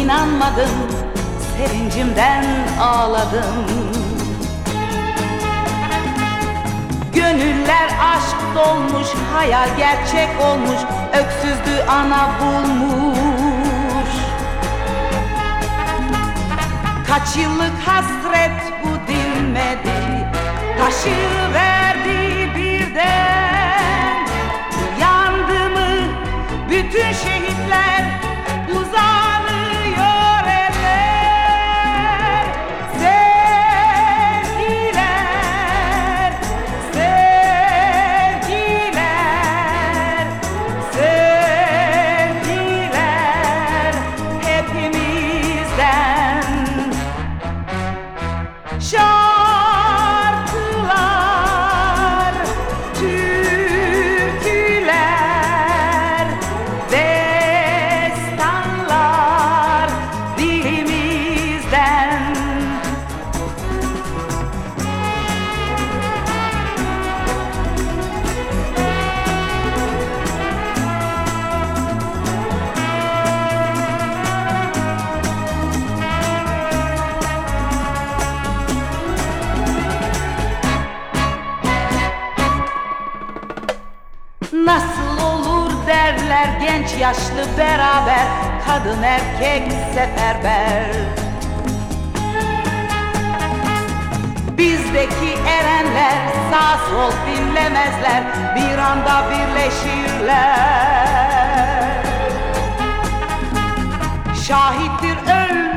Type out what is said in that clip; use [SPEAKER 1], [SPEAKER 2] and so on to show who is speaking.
[SPEAKER 1] inanmadım, sevincimden ağladım. Gönüller aşk dolmuş, hayal gerçek olmuş, öksüzdü ana bulmuş. Kaç yıllık hasret bu dinmedi, taşıverdi birden. Yandı mı bütün şehitler, uzanıyor eller. Sevgiler, sevgiler, sevgiler hepimizden. Şarkılar, türküler, destanlar dilimizden. Nasıl olur derler genç yaşlı beraber, kadın erkek seferber. Bizdeki erenler sağ sol dinlemezler, bir anda birleşirler. Şahittir